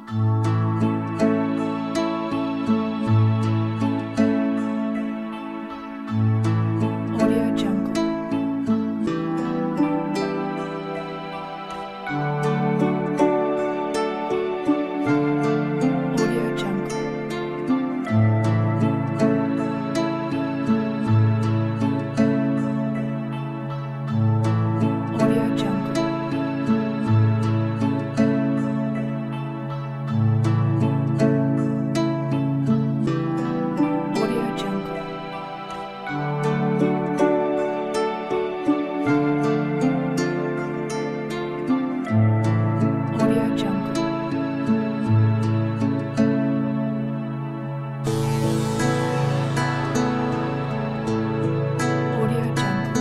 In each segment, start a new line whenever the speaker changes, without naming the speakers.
Audio Jungle. Audio Jungle. Audio Jungle. Audio Jungle. Audio Jungle. Audio Jungle.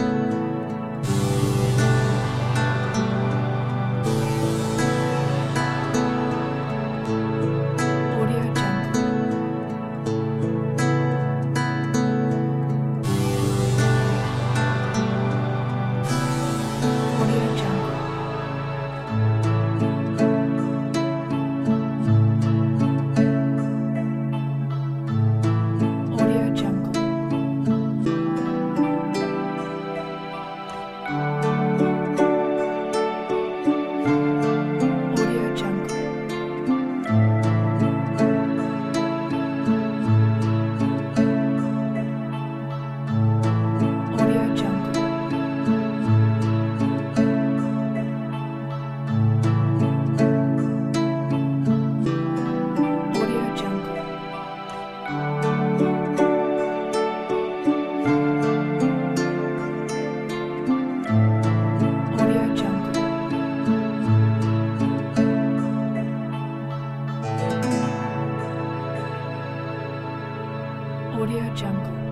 Audio Jungle. Audio Jungle. Audio Jungle. Audio Jungle. Audio Jungle. Audio Jungle. Audio Jungle. Audio Jungle.